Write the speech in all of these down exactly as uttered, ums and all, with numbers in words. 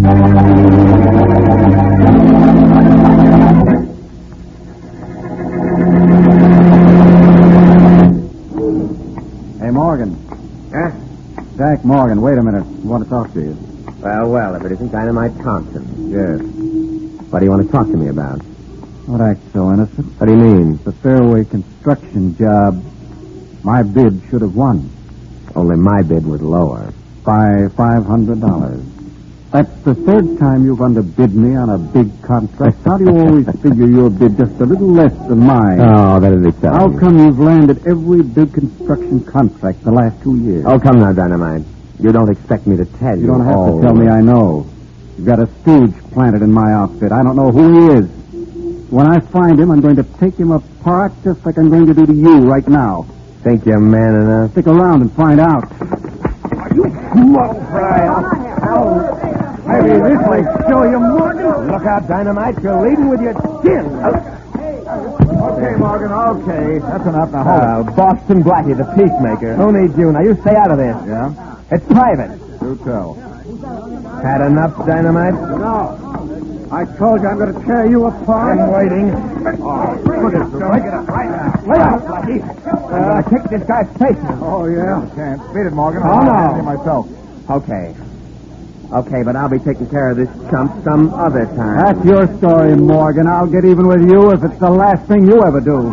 Hey, Morgan. Huh? Jack Morgan, wait a minute. I want to talk to you. Well, well, if it isn't Dynamite Thompson. Yes. What do you want to talk to me about? Don't act so innocent. What do you mean? The Fairway construction job, my bid should have won Only my bid was lower. by five hundred dollars. That's the third time you've underbid me on a big contract. How do you always figure your bid just a little less than mine? Oh, that is exciting. How come you've landed every big construction contract the last two years? Oh, come now, Dynamite. You don't expect me to tell you. You don't have all to tell me I know. You've got a stooge planted in my outfit. I don't know who he is. When I find him, I'm going to take him apart just like I'm going to do to you right now. Think you're man enough? Stick around and find out. Are you slow fry? Maybe this will show you, Morgan. Look out, Dynamite. You're leading with your chin. Okay, Morgan, okay. That's enough. Now, Uh, Boston Blackie, the peacemaker. Who needs you? Now, you stay out of this. Yeah? It's private. Do tell. Had enough, Dynamite? No. I told you I'm going to tear you apart. I'm waiting. Oh, look at this. Break it up right now. Lay out, Blackie. Uh, kick this guy's face. Oh, yeah? Can't. Beat it, Morgan. Oh, no. myself. Okay. Okay, but I'll be taking care of this chump some other time. That's your story, Morgan. I'll get even with you if it's the last thing you ever do.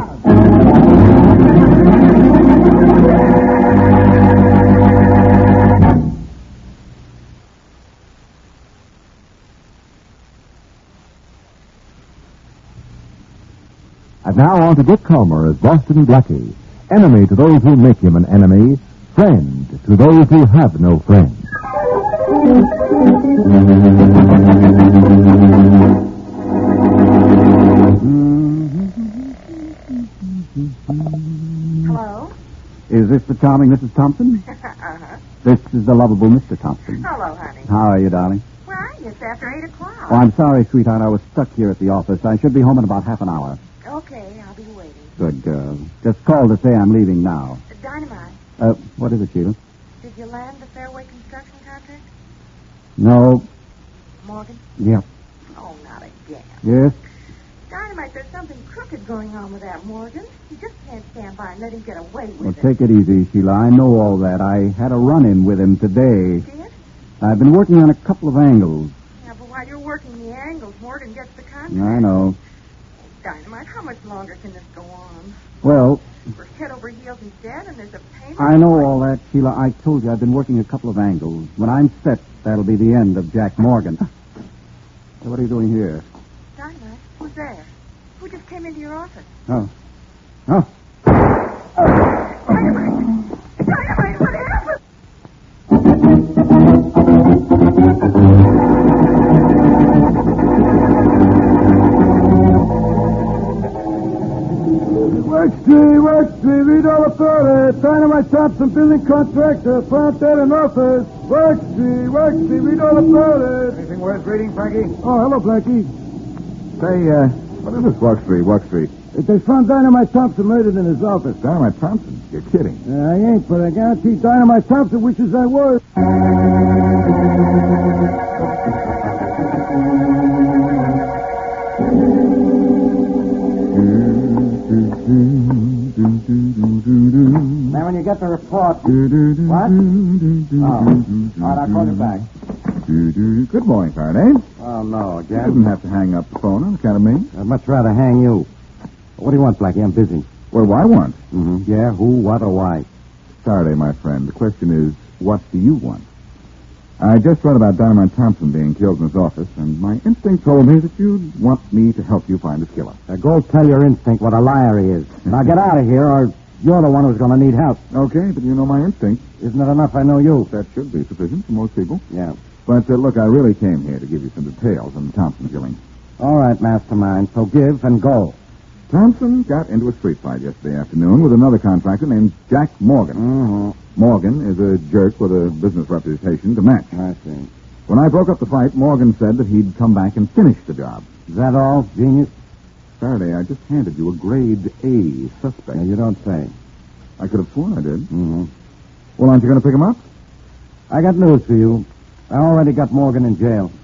And now on to Dick Calmer as Boston Blackie. Enemy to those who make him an enemy. Friend to those who have no friend. Hello? Is this the charming Missus Thompson? uh-huh. This is the lovable Mister Thompson. Hello, honey. How are you, darling? Why, it's after eight o'clock. Oh, I'm sorry, sweetheart. I was stuck here at the office. I should be home in about half an hour. Okay, I'll be waiting. Good girl. Just called to say I'm leaving now. Uh, Dynamite, Uh, what is it, Sheila? did you land the Fairway construction contract? No. Morgan? Yep. Oh, not again. Yes? Dynamite, there's something crooked going on with that Morgan. You just can't stand by and let him get away with Well, it. take it easy, Sheila. I know all that. I had a run-in with him today. Did? I've been working on a couple of angles. Yeah, but while you're working the angles, Morgan gets the contract. I know. Dynamite, how much longer can this go on? Well, We're head over heels in debt, and there's a payment. I know all that, Sheila. I told you I've been working a couple of angles. When I'm set, that'll be the end of Jack Morgan. So what are you doing here? Dynamite, who's there? Who just came into your office? Oh. Oh. Dynamite! Dynamite, what happened? Worktree, Worktree, read all about it. Dynamite Thompson, building contractor, front there in office. Worktree, Worktree, read all about it. Anything worth reading, Frankie? Oh, hello, Blackie. Say, uh, what is this Walk Street, Walk Street? They found Dynamite Thompson murdered in his office. Dynamite Thompson? You're kidding. Uh, I ain't, but I guarantee Dynamite Thompson wishes I was. Now, when you get the report... What? Oh. All right, I'll call you back. Good morning, Faraday. Oh, no, You didn't have to hang up the phone on account of me. I'd much rather hang you. What do you want, Blackie? I'm busy. What do I want? Mm-hmm. Yeah, who, what, or why? Faraday, my friend, the question is, what do you want? I just read about Dynamite Thompson being killed in his office, and my instinct told me that you'd want me to help you find his killer. Now, go tell your instinct what a liar he is. Now, get out of here, or you're the one who's going to need help. Okay, but you know my instinct. Isn't it enough I know you? That should be sufficient for most people. Yeah. But, uh, look, I really came here to give you some details on the Thompson killing. All right, mastermind, so give and go. Thompson got into a street fight yesterday afternoon with another contractor named Jack Morgan. Mm-hmm. Morgan is a jerk with a business reputation to match. I see. When I broke up the fight, Morgan said that he'd come back and finish the job. Is that all, genius? Faraday, I just handed you a grade A suspect. No, you don't say. I could have sworn I did. Mm-hmm. Well, aren't you going to pick him up? I got news for you. I already got Morgan in jail.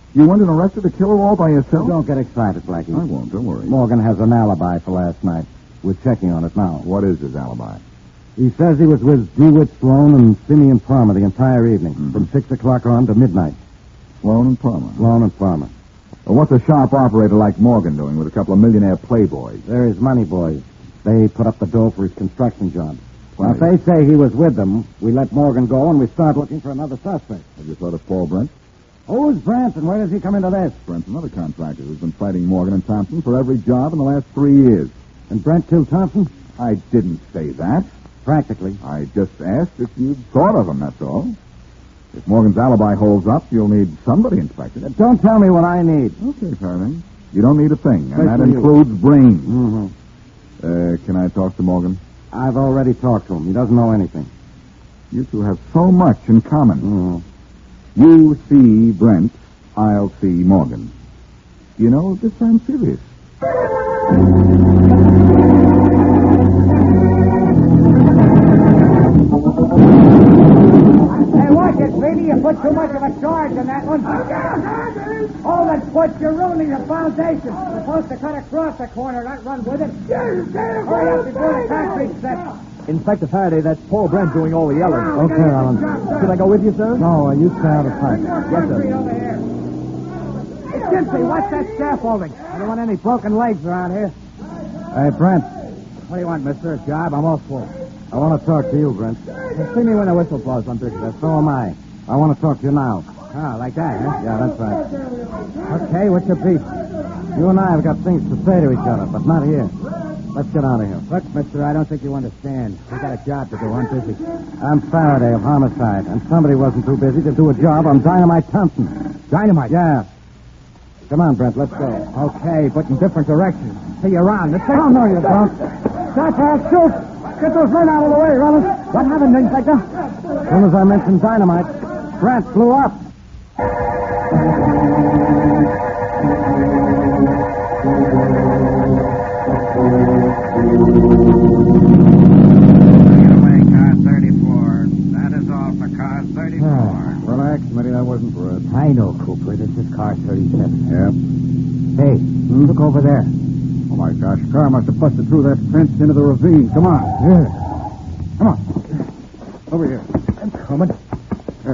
You went and arrested the killer all by yourself? Don't get excited, Blackie. I won't, don't worry. Morgan has an alibi for last night. We're checking on it now. What is his alibi? He says he was with DeWitt Sloan and Simeon Palmer the entire evening, Mm-hmm. from six o'clock on to midnight. Sloan and Palmer. Sloan and Palmer. Well, what's a sharp operator like Morgan doing with a couple of millionaire playboys? They're his money boys. They put up the dough for his construction job. Now, if Plenty. they say he was with them, we let Morgan go and we start looking for another suspect. Have you thought of Paul Brent? Who's Brent and where does he come into this? Brent's another contractor who's been fighting Morgan and Thompson for every job in the last three years. And Brent killed Thompson? I didn't say that. Practically. I just asked if you'd thought of him, that's all. If Morgan's alibi holds up, you'll need somebody inspected. Don't tell me what I need. Okay, Faraday. You don't need a thing, and that Especially you. includes brains. Mm-hmm. Uh, can I talk to Morgan? I've already talked to him. He doesn't know anything. You two have so much in common. Mm-hmm. You see Brent, I'll see Morgan. You know, this I'm serious. Hey, watch it, Speedy. You put too much of a charge in that one. Hold it, Put. You're ruining the foundation. You're supposed to cut across the corner, not run with it. Hurry up before the concrete sets. Inspector Faraday, that's Paul Brent doing all the yelling. Okay, Alan. Should I go with you, sir? No, uh, you stay out of sight. Yes, sir. Over here. Hey, Gypsy, what's that scaffolding? I don't want any broken legs around here. Hey, Brent. What do you want, mister? A job? I'm all full. I want to talk to you, Brent. See me when the whistle blows. I'm busy. So am I. I want to talk to you now. Oh, like that, huh? Yeah, that's right. Okay, what's your beef? You and I have got things to say to each other, but not here. Let's get out of here. Look, mister, I don't think you understand. We got a job to do. I'm busy. I'm Faraday of Homicide, and somebody wasn't too busy to do a job on Dynamite Thompson. Dynamite? Yeah. Come on, Brent, let's go. Okay, but in different directions. See you around. Let's Oh, no, you don't. Stop that, shoot! Get those men out of the way, Rollins. What happened, Inspector? As soon as I mentioned dynamite, Brent flew up. Car thirty-four. That is all for car thirty-four. Relax, Mitty, that wasn't for us. I know, Cooper. This is car thirty-seven. Yep. Hey, look over there. Oh, my gosh, car must have busted through that fence into the ravine. Come on. Yeah. Come on. Over here. I'm coming. Here.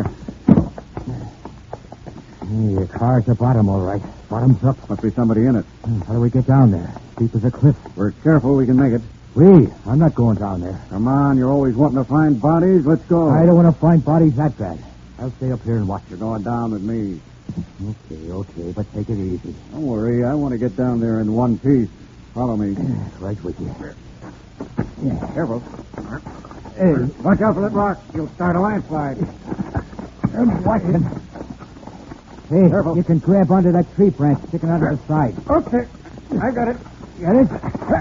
Hey, your car's the bottom, all right. Bottom's up. Must be somebody in it. How do we get down there? Steep as a cliff. We're careful, we can make it. We? I'm not going down there. Come on, you're always wanting to find bodies. Let's go. I don't want to find bodies that bad. I'll stay up here and watch. You're going down with me. Okay, okay, but take it easy. Don't worry, I want to get down there in one piece. Follow me. Right with you. Yeah. Careful. Hey, watch out for that rock. You'll start a landslide. I'm watching. Hey, Careful. you can grab onto that tree branch sticking out of the side. Okay. I got it. Get it?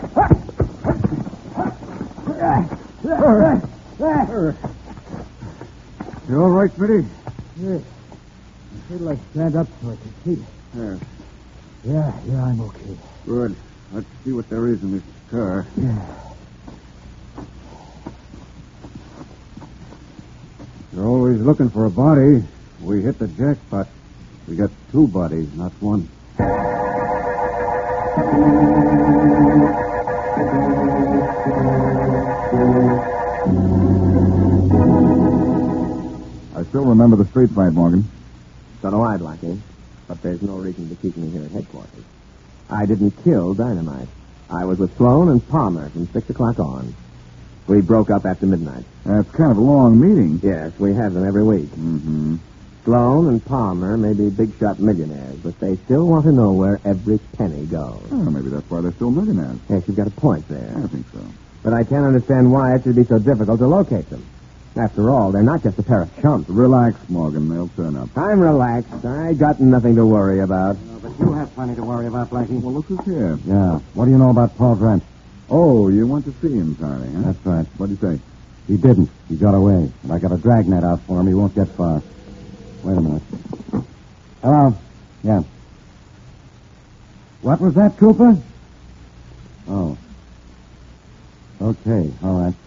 You all right, Smitty? Yeah. Wait till I stand up so I can see. Yeah. Yeah, yeah, I'm okay. Good. Let's see what there is in this car. Yeah. You're always looking for a body. We hit the jackpot. We got two bodies, not one. I still remember the street fight, Morgan. So do I, Blackie. But there's no reason to keep me here at headquarters. I didn't kill Dynamite. I was with Sloan and Palmer from six o'clock on. We broke up after midnight. That's kind of a long meeting. Yes, we have them every week. Mm-hmm. Sloan and Palmer may be big shot millionaires, but they still want to know where every penny goes. Well, maybe that's why they're still millionaires. Yes, you've got a point there. I think so. But I can't understand why it should be so difficult to locate them. After all, they're not just a pair of chumps. Relax, Morgan. They'll turn up. I'm relaxed. I got nothing to worry about. No, but you have plenty to worry about, Blackie. Well, look who's here. Yeah. What do you know about Paul Brent? Oh, you went to see him, Tony, huh? That's right. What'd he say? He didn't. He got away. And I got a dragnet out for him. He won't get far. Wait a minute. Hello? Yeah. What was that, Cooper? Oh. Okay, all right.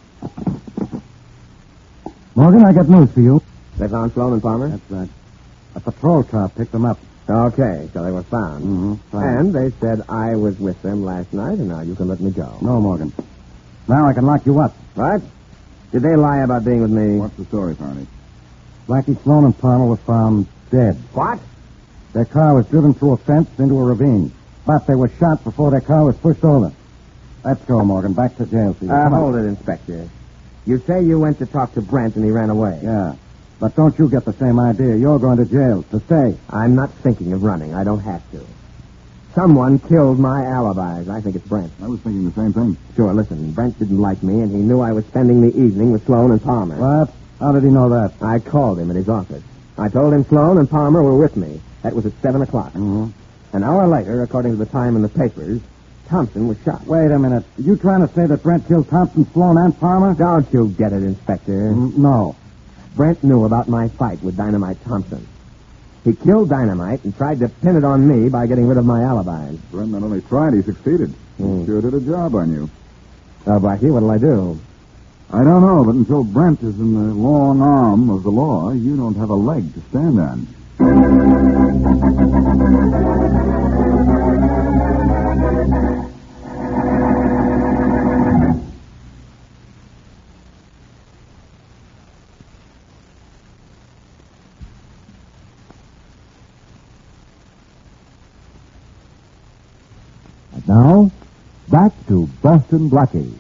Morgan, I got news for you. They found Sloan and Palmer? That's right. A patrol car picked them up. Okay, so they were found. Mm-hmm. And they said I was with them last night, and now you can let me go. No, Morgan. Now I can lock you up. What? Did they lie about being with me? What's the story, Faraday? Blackie, Sloan, and Palmer were found dead. What? Their car was driven through a fence into a ravine. But they were shot before their car was pushed over. Let's go, Morgan. Back to jail, see you. Uh, Come on. hold it, Inspector. You say you went to talk to Brent and he ran away. Yeah. But don't you get the same idea. You're going to jail to stay. I'm not thinking of running. I don't have to. Someone killed my alibis. I think it's Brent. I was thinking the same thing. Sure, listen, Brent didn't like me, and he knew I was spending the evening with Sloan and Palmer. What? How did he know that? I called him at his office. I told him Sloan and Palmer were with me. That was at seven o'clock. Mm-hmm. An hour later, according to the time in the papers, Thompson was shot. Wait a minute. Are you trying to say that Brent killed Thompson, Sloan, and Palmer? Don't you get it, Inspector? Mm, no. Brent knew about my fight with Dynamite Thompson. He killed Dynamite and tried to pin it on me by getting rid of my alibis. Brent not only tried, he succeeded. Hmm. He sure did a job on you. Oh, Blackie, what'll I do? I don't know, but until Brent is in the long arm of the law, you don't have a leg to stand on. Now, back to Boston Blackie.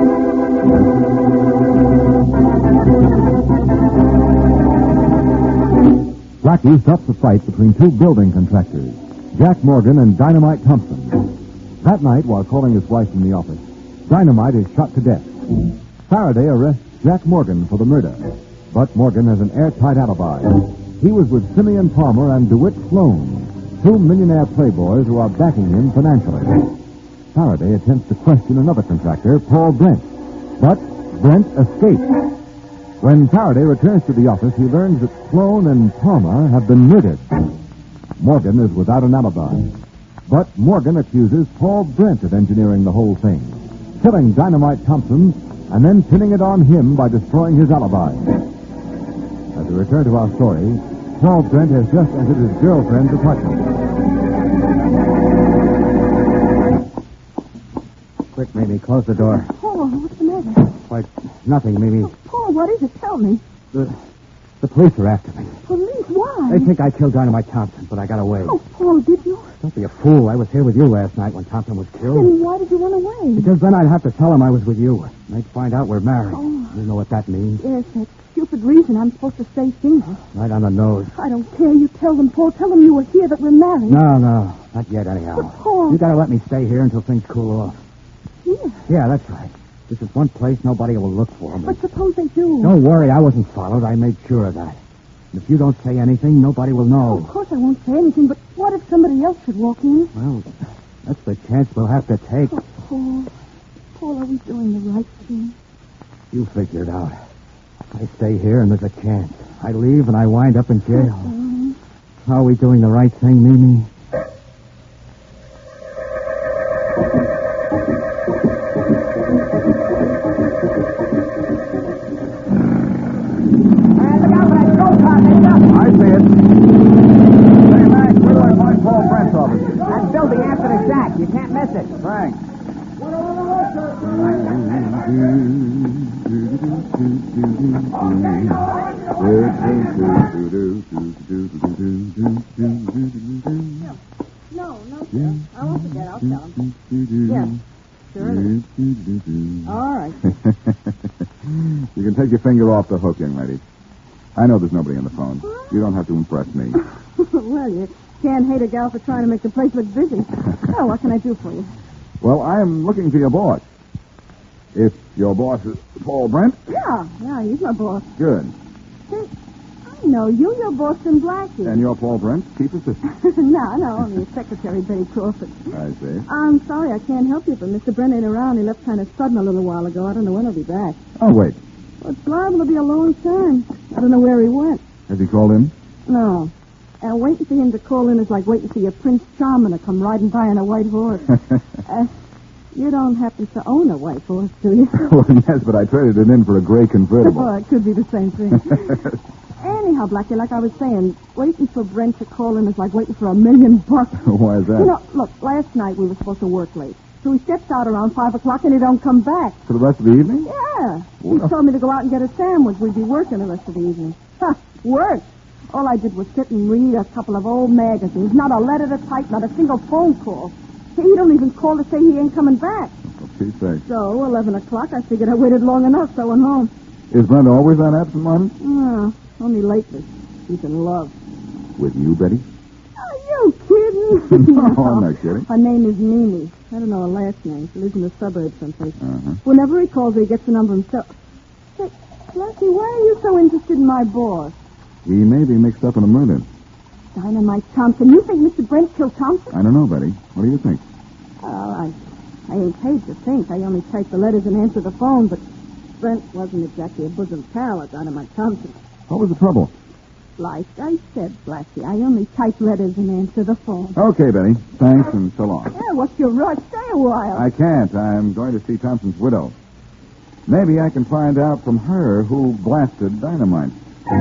Blackie stops a fight between two building contractors, Jack Morgan and Dynamite Thompson. That night, while calling his wife from the office, Dynamite is shot to death. Faraday arrests Jack Morgan for the murder, but Morgan has an airtight alibi. He was with Simeon Palmer and DeWitt Sloan, two millionaire playboys who are backing him financially. Faraday attempts to question another contractor, Paul Brent, but Brent escapes. When Faraday returns to the office, he learns that Sloan and Palmer have been murdered. Morgan is without an alibi, but Morgan accuses Paul Brent of engineering the whole thing, killing Dynamite Thompson and then pinning it on him by destroying his alibi. As we return to our story, Paul Brent has just entered his girlfriend's apartment. Quick, Mimi. Close the door. Paul, what's the matter? Why, nothing, Mimi. Oh, Paul, what is it? Tell me. The, the police are after me. Police? Why? They think I killed Dynamite Thompson, but I got away. Oh, Paul, did you? Don't be a fool. I was here with you last night when Thompson was killed. Then why did you run away? Because then I'd have to tell him I was with you. They'd find out we're married. Oh. You know what that means? Yes, that stupid reason I'm supposed to stay single. Right on the nose. I don't care. You tell them, Paul. Tell them you were here, that we're married. No, no. Not yet, anyhow. But, Paul... You gotta let me stay here until things cool off. Here? Yeah, that's right. This is one place nobody will look for me. But suppose they do. Don't worry, I wasn't followed. I made sure of that. And if you don't say anything, nobody will know. Oh, of course I won't say anything, but what if somebody else should walk in? Well, that's the chance we'll have to take. Oh, Paul. Paul, are we doing the right thing? You figure it out. I stay here and there's a chance. I leave and I wind up in jail. Oh, How are we doing the right thing, Mimi? I see it. Say, Mac, where do I find Paul Brent's office? That building after the Jack. You can't miss it. Thanks. No, no, sir. I won't forget. I'll tell him. Yes. Sure enough. All right. You can take your finger off the hook, young lady. I know there's nobody on the phone. You don't have to impress me. Well, you can't hate a gal for trying to make the place look busy. Oh, what can I do for you? Well, I'm looking for your boss. If your boss is Paul Brent, Yeah, yeah, he's my boss. good. Say, I know you. You're Boston Blackie. And you're Paul Brent, chief assistant. no, no, only Secretary Betty Crawford. I see. I'm sorry I can't help you, but Mister Brent ain't around. He left kind of sudden a little while ago. I don't know when he'll be back. Oh, wait. Well, it's liable to be a long time. I don't know where he went. Has he called in? No. Uh, waiting for him to call in is like waiting for your Prince Charming to come riding by on a white horse. uh, you don't happen to own a white horse, do you? Well, yes, but I traded it in for a gray convertible. Well, it could be the same thing. Anyhow, Blackie, like I was saying, waiting for Brent to call in is like waiting for a million bucks. Why is that? You know, look, last night we were supposed to work late. So he steps out around five o'clock and he don't come back. For the rest of the evening? Yeah. Well- He told me to go out and get a sandwich. We'd be working the rest of the evening. Ha! Work? All I did was sit and read a couple of old magazines. Not a letter to type, not a single phone call. He don't even call to say he ain't coming back. For Pete's sake. So, eleven o'clock, I figured I waited long enough, so I went home. Is Brent always that absent-minded? Oh, only lately. He's in love. With you, Betty? Are you kidding? No, I'm not kidding. Her name is Mimi. I don't know her last name. She lives in the suburbs someplace. Uh-huh. Whenever he calls her, he gets the number himself. Say, Blackie, why are you so interested in my boss? He may be mixed up in a murder. Dynamite Thompson. You think Mister Brent killed Thompson? I don't know, Betty. What do you think? Well, I, I ain't paid to think. I only type the letters and answer the phone, but Brent wasn't exactly a bosom pal at Dynamite Thompson. What was the trouble? Like I said, Blackie, I only type letters and answer the phone. Okay, Betty. Thanks, and so long. Yeah, what's your rush? Stay a while. I can't. I'm going to see Thompson's widow. Maybe I can find out from her who blasted Dynamite.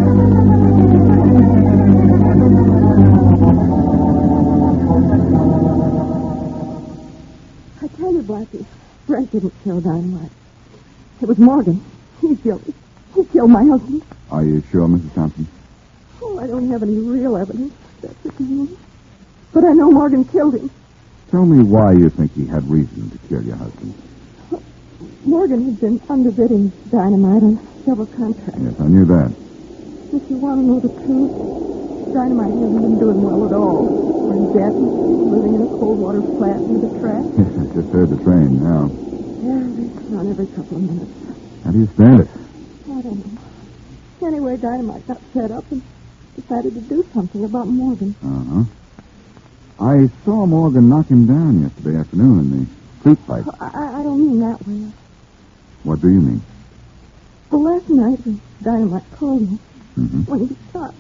I tell you, Blackie, Brent didn't kill Dynamite. It was Morgan. He's guilty. He killed my husband. Are you sure, Missus Thompson? Oh, I don't have any real evidence. That's the thing. But I know Morgan killed him. Tell me why you think he had reason to kill your husband. Morgan had been underbidding Dynamite on several contracts. Yes, I knew that. If you want to know the truth, Dynamite hasn't been doing well at all. We're in debt, living in a cold water flat near the track. Yes, I just heard the train now. Yeah, they run every couple of minutes. How do you stand it? I don't know. Anyway, Dynamite got fed up and decided to do something about Morgan. Uh-huh. I saw Morgan knock him down yesterday afternoon in the street fight. I, I don't mean that way. What do you mean? Well, last night, when Dynamite called me, Mm-hmm. when he was shot,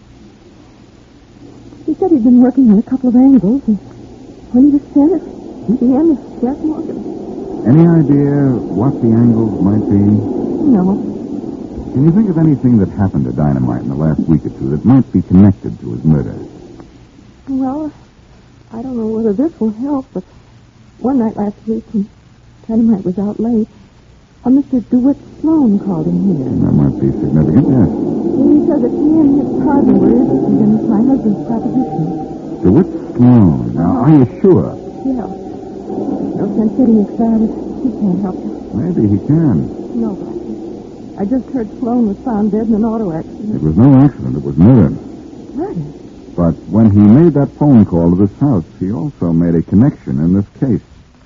he said he'd been working on a couple of angles, and when he was finished, he began to Jack Morgan. Any idea what the angles might be? No. Can you think of anything that happened to Dynamite in the last week or two that might be connected to his murder? Well, I don't know whether this will help, but one night last week, when Dynamite was out late, a Mister DeWitt Sloan called him here. That might be significant, yes. He said that he and his partner were interested in my husband's proposition. DeWitt Sloan. Now, are you sure? Yeah. No sense getting excited. He can't help you. Maybe he can. No, Blackie. I just heard Sloan was found dead in an auto accident. It was no accident. It was murder. Murder? But when he made that phone call to this house, he also made a connection in this case.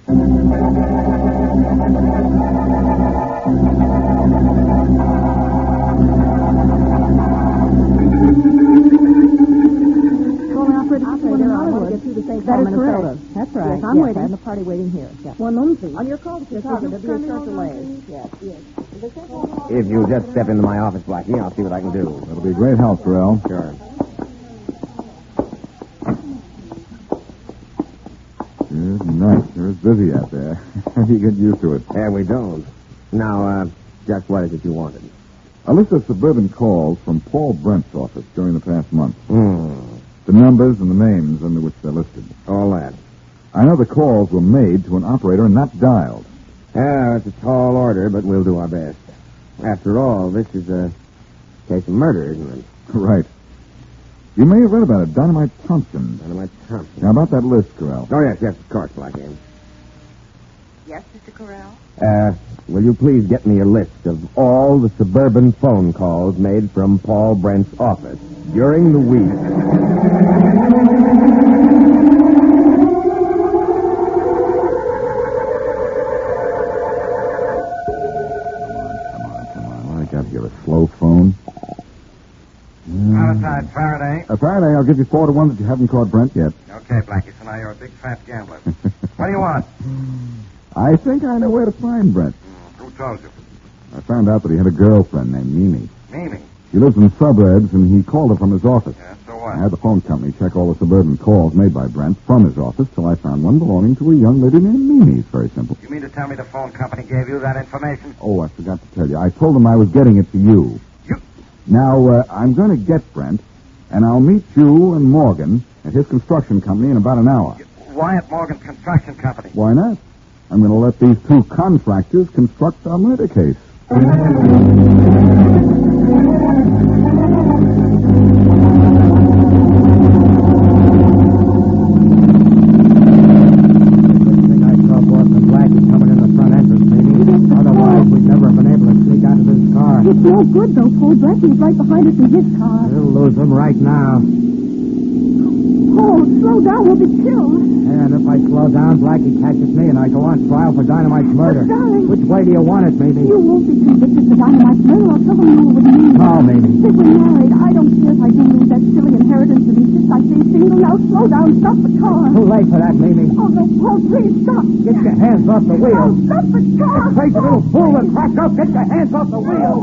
That is correct. That's right. Yes, I'm yes, waiting. And the party waiting here. Yes. One moment, please. On your call to Chicago, there'll be a short delay. Yes, yes. If you just step into my office, Blackie, I'll see what I can do. That'll be a great help, Terrell. Sure. Good night. Sure is busy out there. How do you get used to it? Yeah, we don't. Now, uh, just what is it you wanted? A list of suburban calls from Paul Brent's office during the past month. Hmm. The numbers and the names under which they're listed. All that. I know the calls were made to an operator and not dialed. Yeah, it's a tall order, but we'll do our best. After all, this is a case of murder, isn't it? Right. You may have read about it, Dynamite Thompson. Dynamite Thompson. Now, about that list, Corral. Oh, yes, yes, of course, Blackie. Yes, Mister Corral? Uh, will you please get me a list of all the suburban phone calls made from Paul Brent's office during the week? Got here a slow phone. Outside, Faraday. Uh, Faraday, I'll give you four to one that you haven't caught Brent yet. Okay, Blackie, so now you're a big fat gambler. What do you want? I think I know where to find Brent. Who told you? I found out that he had a girlfriend named Mimi. Mimi. She lives in the suburbs, and he called her from his office. Yeah, so I what? had the phone company check all the suburban calls made by Brent from his office till I found one belonging to a young lady named Mimi. It's very simple. You mean to tell me the phone company gave you that information? Oh, I forgot to tell you. I told them I was getting it to you. You Now, uh, I'm going to get Brent, and I'll meet you and Morgan at his construction company in about an hour. Why at Morgan Construction Company? Why not? I'm going to let these two contractors construct our murder case. It's no good, though, Paul. Blackie's right behind us in his car. We'll lose him right now. Paul, slow down. We'll be killed. And if I slow down, Blackie catches me and I go on trial for Dynamite's murder. But, darling. Which way do you want it, Mimi? You won't be convicted for Dynamite's murder. I'll tell them you were with me. No, Mimi. If we're married, I don't care if I do lose that silly inheritance and insist I stay single. Now, slow down. Stop the car. Too late for that, Mimi. Oh, no, Paul, please stop. Get your hands off the wheel. Oh, stop the car. Crazy little fool that cracked up. Get your hands off the wheel.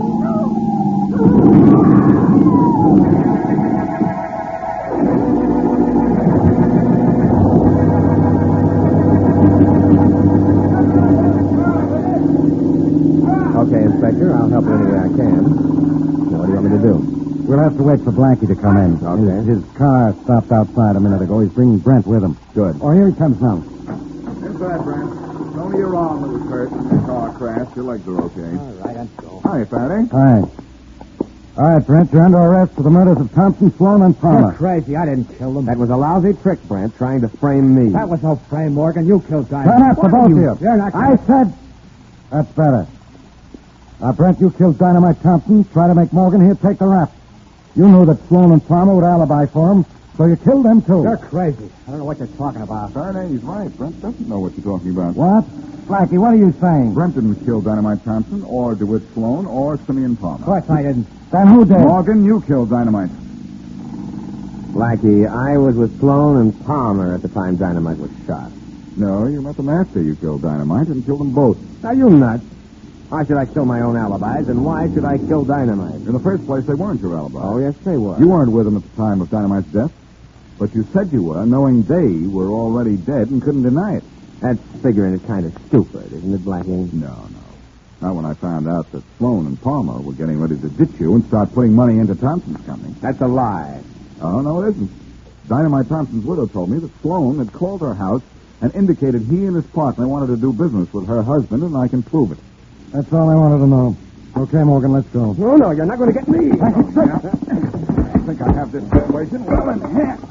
Okay, Inspector, I'll help you any way I can. Now, what do you want me to do? We'll have to wait for Blackie to come in. Okay. His, his car stopped outside a minute ago. He's bringing Brent with him. Good. Oh, here he comes now. Inside, Brent. It's only your arm that was hurt in the car crash. Your legs are okay. All right, let's go. Hi, Fatty. Hi. All right, Brent, you're under arrest for the murders of Thompson, Sloan, and You're Palmer. crazy. I didn't kill them. That was a lousy trick, Brent, trying to frame me. That was no frame, Morgan. You killed Dynamite. Turn up, the What both are of you? you. You're not I said... That's better. Now, Brent, you killed Dynamite Thompson. Try to make Morgan here take the rap. You knew that Sloan and Palmer would alibi for him, so you killed them, too. You're crazy. I don't know what you're talking about. Faraday, he's right. Brent doesn't know what you're talking about. What? Blackie, what are you saying? Brent didn't kill Dynamite Thompson, or DeWitt Sloan, or Simeon Palmer. Of course I didn't. Then who did? Morgan, you killed Dynamite. Blackie, I was with Sloan and Palmer at the time Dynamite was shot. No, you met them after you killed Dynamite and killed them both. Now, you nuts. Why should I kill my own alibis, and why should I kill Dynamite? In the first place, they weren't your alibi. Oh, yes, they were. You weren't with them at the time of Dynamite's death, but you said you were, knowing they were already dead and couldn't deny it. That's figuring it kind of stupid, isn't it, Blackie? No, no. Not when I found out that Sloan and Palmer were getting ready to ditch you and start putting money into Thompson's company. That's a lie. Oh, no, it isn't. Dynamite Thompson's widow told me that Sloan had called her house and indicated he and his partner wanted to do business with her husband, and I can prove it. That's all I wanted to know. Okay, Morgan, let's go. No, no, you're not going to get me. I think I have this situation well in hand.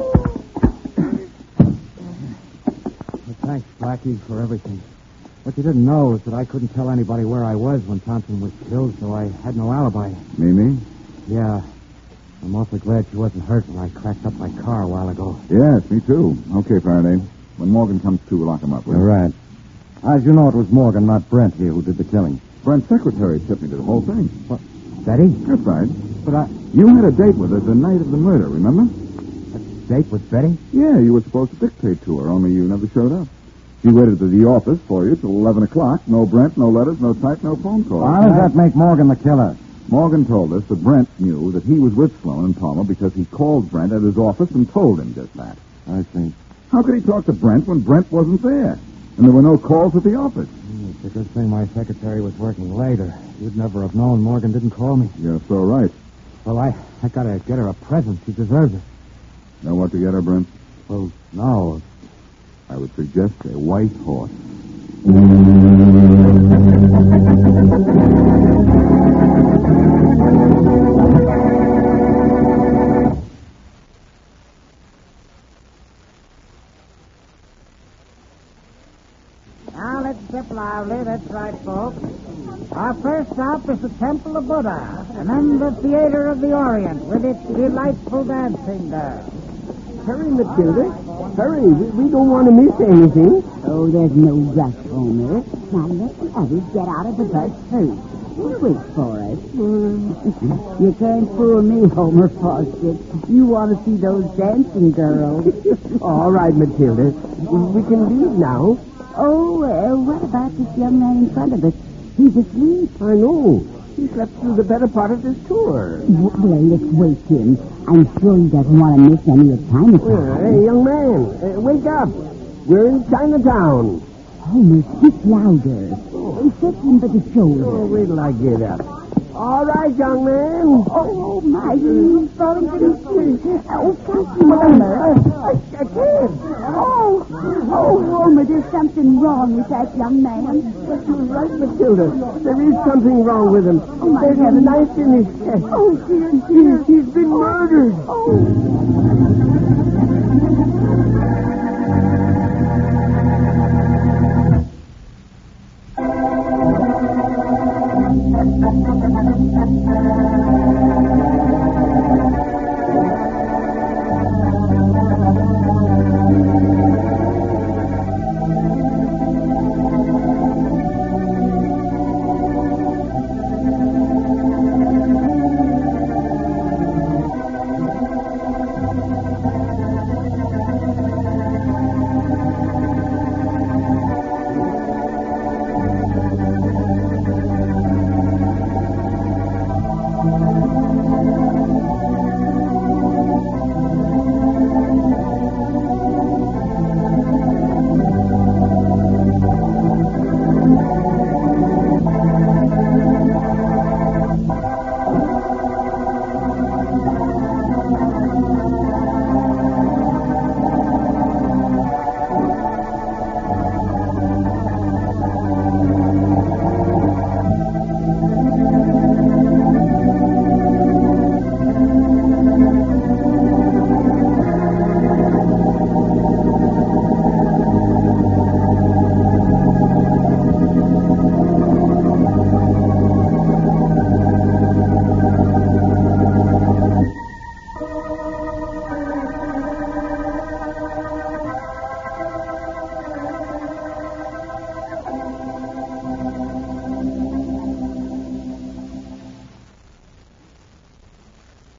Thanks, Blackie, for everything. What you didn't know is that I couldn't tell anybody where I was when Thompson was killed, so I had no alibi. Mimi? Yeah. I'm awfully glad she wasn't hurt when I cracked up my car a while ago. Yes, me too. Okay, Faraday. When Morgan comes to, lock him up. will All you? right. As you know, it was Morgan, not Brent, here who did the killing. Brent's secretary tipped me to the whole thing. What? Betty? That's right. But I... You had a date with her the night of the murder, remember? A date with Betty? Yeah, you were supposed to dictate to her, only you never showed up. She waited at the office for you till eleven o'clock. No Brent, no letters, no type, no phone calls. How does that make Morgan the killer? Morgan told us that Brent knew that he was with Sloan and Palmer because he called Brent at his office and told him just that. I see. How could he talk to Brent when Brent wasn't there? And there were no calls at the office. It's a good thing my secretary was working later. You'd never have known Morgan didn't call me. You're so right. Well, I, I gotta get her a present. She deserves it. Know what to get her, Brent? Well, no. I would suggest a white horse. Now let's sip loudly. That's right, folks. Our first stop is the Temple of Buddha, and then the Theater of the Orient with its delightful dancing girls. Hurry, Matilda. Hurry. We, we don't want to miss anything. Oh, there's no rush, Homer. Now let the others get out of the bus first. We'll wait for us. You can't fool me, Homer Fawcett. You want to see those dancing girls. All right, Matilda. We can leave now. Oh, uh, what about this young man in front of us? He's asleep. I know. He slept through the better part of this tour. Well, let's wake him. I'm sure he doesn't want to miss any of Chinatown. Hey, young man, uh, wake up. We're in Chinatown. Homer, speak louder. Oh. Set him by the shoulder. Oh, wait till I get up. All right, young man. Oh, my, he's falling to his feet. Oh, Captain Homer. I can't. Oh, oh, Homer, there's something wrong with that young man. You're right, Matilda. There is something wrong with him. Oh, my There's heavens. a knife in his chest. Oh, dear, dear. He, he's been murdered. Oh.